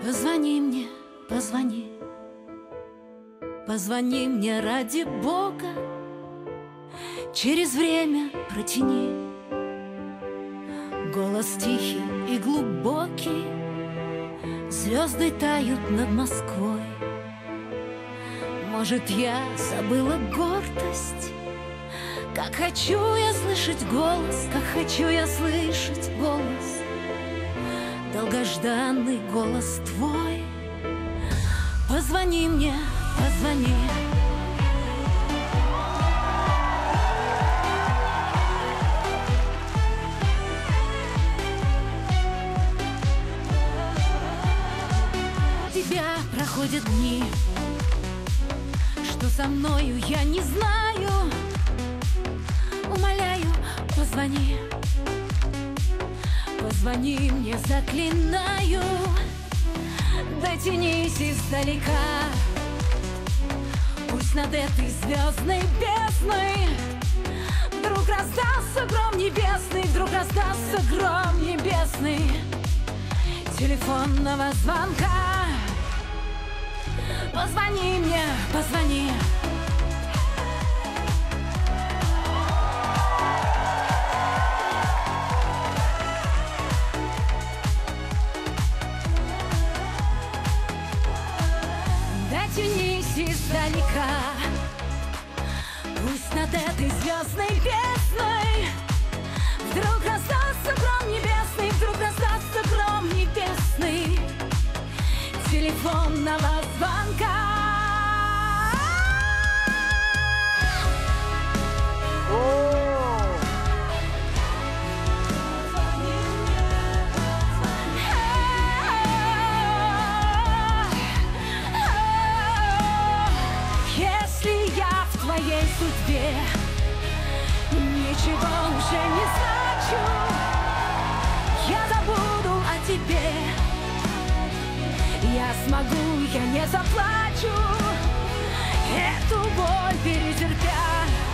Позвони мне, позвони. Позвони мне ради Бога, через время протяни. Голос тихий и глубокий, звезды тают над Москвой. Может, я забыла гордость, как хочу я слышать голос, как хочу я слышать голос, долгожданный голос твой. Позвони мне, позвони. Тебя проходят дни, что со мною я не знаю. Умоляю, позвони. Позвони мне, заклинаю. Дотянись издалека. Пусть над этой звездной бездной вдруг раздастся гром небесный, вдруг раздастся гром небесный телефонного звонка. Позвони мне, позвони. Дотянись издалека. Пусть над этой звездной бездной вдруг раздастся гром небесный, вдруг раздастся гром небесный телефонного звонка. Если я в твоей судьбе ничего уже не значу, я забуду о тебе. Я смогу, я не заплачу, эту боль перетерпя.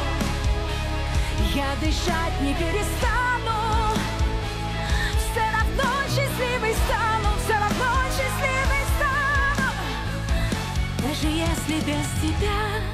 Я дышать не перестану, все равно счастливой стану, все равно счастливой стану, даже если без тебя.